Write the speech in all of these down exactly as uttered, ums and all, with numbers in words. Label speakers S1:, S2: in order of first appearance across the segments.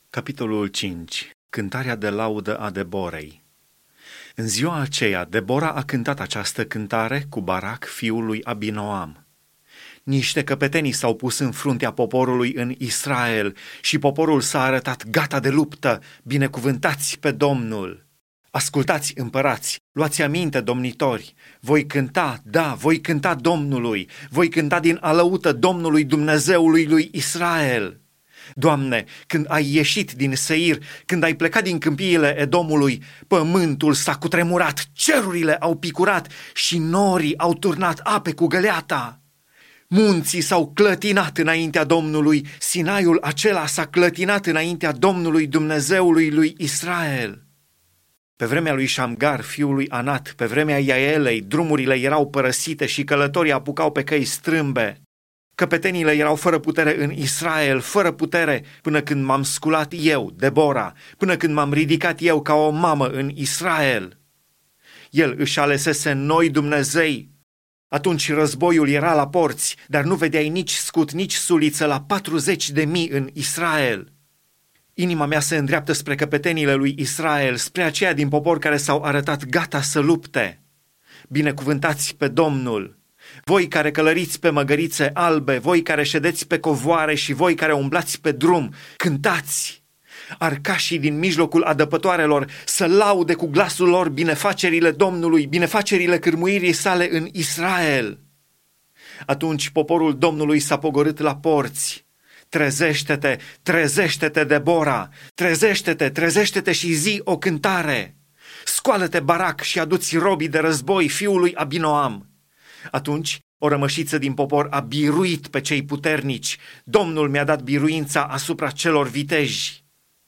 S1: Capitolul cinci. Cântarea de laudă a Deborei. În ziua aceea, Debora a cântat această cântare cu Barac, fiul lui Abinoam. Niște căpetenii s-au pus în fruntea poporului în Israel și poporul s-a arătat gata de luptă, binecuvântați pe Domnul. Ascultați, împărați, luați aminte, domnitori, voi cânta, da, voi cânta Domnului, voi cânta din alăută Domnului Dumnezeului lui Israel. Doamne, când ai ieșit din Seir, când ai plecat din câmpiile Edomului, pământul s-a cutremurat, cerurile au picurat și norii au turnat ape cu găleata. Munții s-au clătinat înaintea Domnului, Sinaiul acela s-a clătinat înaintea Domnului Dumnezeului lui Israel. Pe vremea lui Șamgar, fiul lui Anat, pe vremea Iaelei, drumurile erau părăsite și călătorii apucau pe căi strâmbe. Căpetenile erau fără putere în Israel, fără putere, până când m-am sculat eu, Debora, până când m-am ridicat eu ca o mamă în Israel. El își alesese noi Dumnezei. Atunci războiul era la porți, dar nu vedeai nici scut, nici suliță la patruzeci de mii în Israel. Inima mea se îndreaptă spre căpetenile lui Israel, spre aceia din popor care s-au arătat gata să lupte. Binecuvântați pe Domnul! Voi care călăriți pe măgărițe albe, voi care ședeți pe covoare și voi care umblați pe drum, cântați! Arcașii din mijlocul adăpătoarelor să laude cu glasul lor binefacerile Domnului, binefacerile cârmuirii sale în Israel. Atunci poporul Domnului s-a pogorât la porți. Trezește-te, trezește-te, Debora, trezește-te, trezește-te și zi o cântare. Scoală-te, Barac, și adu-ți robii de război fiului Abinoam. Atunci o rămășiță din popor a biruit pe cei puternici. Domnul mi-a dat biruința asupra celor viteji.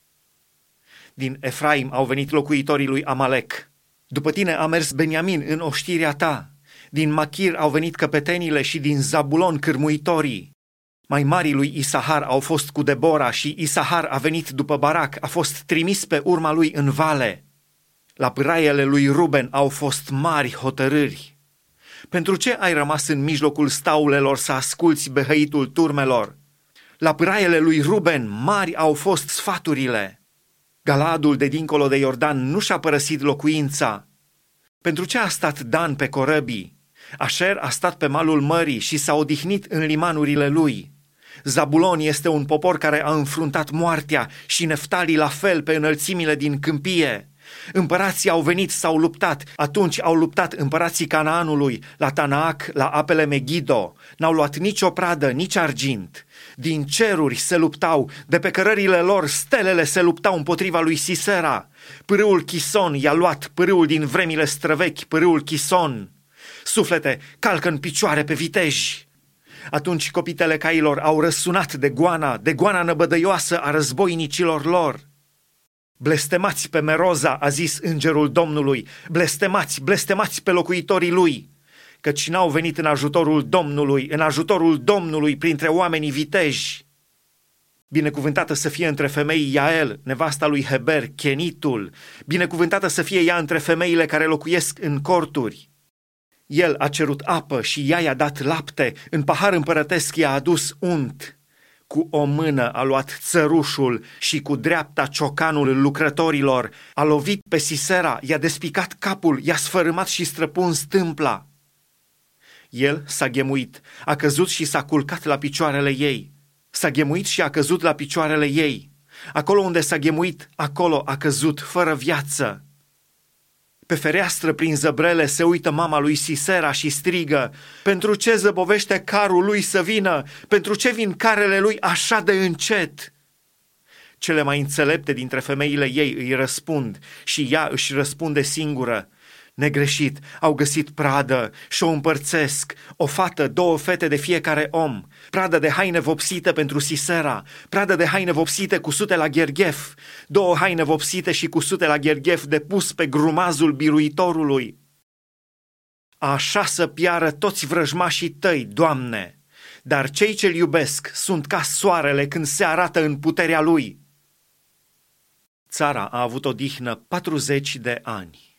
S1: Din Efraim au venit locuitorii lui Amalek. După tine a mers Beniamin în oștirea ta. Din Machir au venit căpetenile și din Zabulon cârmuitorii. Mai marii lui Isahar au fost cu Debora și Isahar a venit după Barac, a fost trimis pe urma lui în vale. La pâraiele lui Ruben au fost mari hotărâri. Pentru ce ai rămas în mijlocul staulelor să asculți behăitul turmelor? La pâraiele lui Ruben mari au fost sfaturile. Galaadul de dincolo de Iordan nu și-a părăsit locuința. Pentru ce a stat Dan pe corăbii? Așer a stat pe malul mării și s-a odihnit în limanurile lui. Zabulon este un popor care a înfruntat moartea și Neftali la fel pe înălțimile din câmpie. Împărații au venit, s-au luptat, atunci au luptat împărații Canaanului, la Tanaac, la apele Megido, n-au luat nici o pradă, nici argint. Din ceruri se luptau, de pe cărările lor stelele se luptau împotriva lui Sisera. Pârâul Chison i-a luat, pârâul din vremile străvechi, pârâul Chison. Suflete, calcă în picioare pe viteji. Atunci copitele cailor au răsunat de goana, de goana năbădăioasă a războinicilor lor. Blestemați pe Meroza, a zis îngerul Domnului, blestemați, blestemați pe locuitorii lui, căci n-au venit în ajutorul Domnului, în ajutorul Domnului printre oamenii viteji. Binecuvântată să fie între femei Iael, nevasta lui Heber, Chenitul, binecuvântată să fie ea între femeile care locuiesc în corturi. El a cerut apă și ea i-a dat lapte, în pahar împărătesc i-a adus unt. Cu o mână a luat țărușul și cu dreapta ciocanul lucrătorilor, a lovit pe Sisera, i-a despicat capul, i-a sfărâmat și străpuns tâmpla. El s-a ghemuit, a căzut și s-a culcat la picioarele ei. S-a ghemuit și a căzut la picioarele ei. Acolo unde s-a ghemuit, acolo a căzut fără viață. Pe fereastră prin zăbrele se uită mama lui Sisera și strigă, pentru ce zăbovește carul lui să vină? Pentru ce vin carele lui așa de încet? Cele mai înțelepte dintre femeile ei îi răspund și ea își răspunde singură. Negreșit, au găsit pradă și o împărțesc, o fată, două fete de fiecare om, pradă de haine vopsite pentru Sisera, pradă de haine vopsite cu sute la gherghef, două haine vopsite și cu sute la gherghef de pus pe grumazul biruitorului. Așa să piară toți vrăjmașii tăi, Doamne, dar cei ce-L iubesc sunt ca soarele când se arată în puterea Lui. Țara a avut odihnă patruzeci de ani.